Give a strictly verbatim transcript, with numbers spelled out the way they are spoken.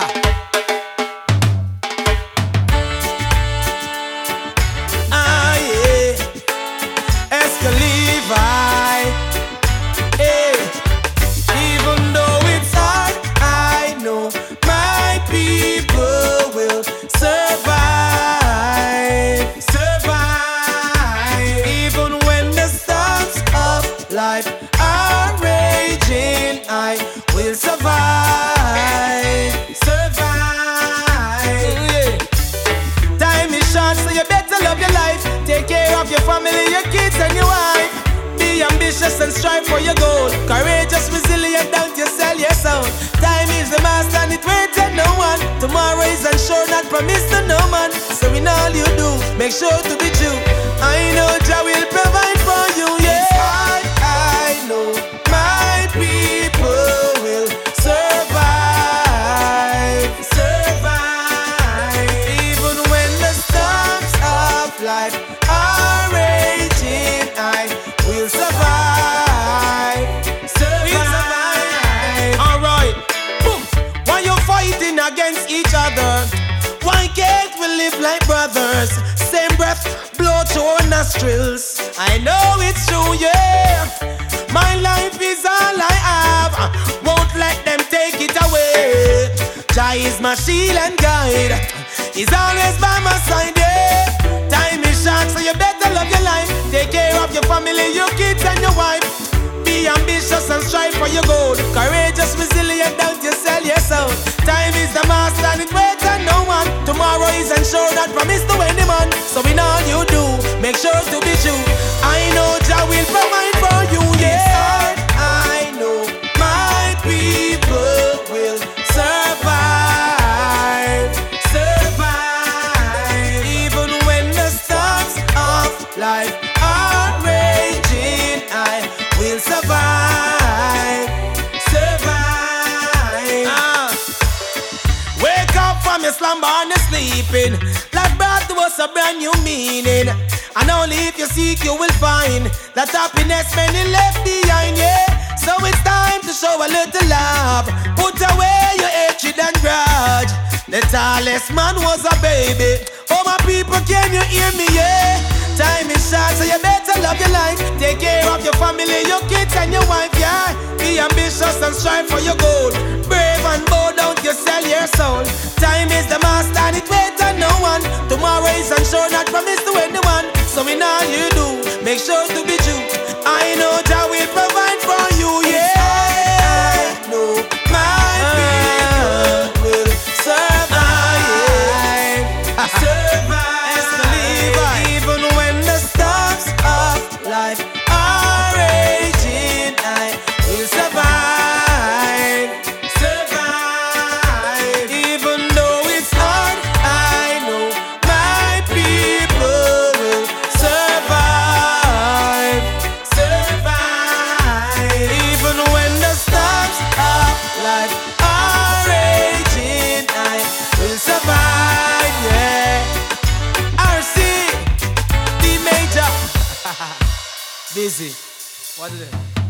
Ah, yeah. Esca Levi. Hey. Even though it's hard, I know my people will survive. Survive. Even when the storms of life are raging, I will survive. Survive. Yeah. Time is short, so you better love your life. Take care of your family, your kids and your wife. Be ambitious and strive for your goal. Courageous, resilient, don't you sell your soul. Time is the master and it waits on no one. Tomorrow is unsure, not promised to no man. So in all you do, make sure to be true. I know Jah will provide for you, yeah. I, I know my people will survive. Survive. Even when the storms of life are raging, I will survive. Survive. Alright. Boom. Why you fighting against each other? Why can't we live like brothers? Same breath blow through our nostrils. I know it's true, yeah. My life is all I have. Won't let them take it away. Jah is my shield and guide. He's always by my side, yeah. Time is short, so you better love your life. Take care of your family, your kids and your wife. Be ambitious and strive for your goal. Courageous, resilient, don't you sell your soul. Time is the master and it waits on no one. Tomorrow is unsure, not promised to any man. So in all you do, make sure to be true. I know Jah will provide for you, yeah. I know my people will survive. Survive. Even when the storms of life are raging, I will survive. Survive. Ah. Wake up from your slumber and your sleeping. Life brought to us a brand new meaning. And only if you seek you will find that happiness many left behind, yeah. So it's time to show a little love. Put away your hatred and grudge. The tallest man was a baby. Oh my people, can you hear me, yeah? Time is short, so you better love your life. Take care of your family, your kids and your wife, yeah. Be ambitious and strive for your goal. Brave and bold, don't you sell your soul. Time is the master and it waits on no one. Tomorrow is unsure, not promised to anyone. So in all you do, make sure to be true. I know Jah will provide for you, yeah. I know my people will survive. Survive. Even when the storms of life are raging, I will survive. Survive. Even though it's hard, I know my people will survive. Survive. Even when the storms of life are raging, I will survive, yeah. R C, D major. Busy. What is it?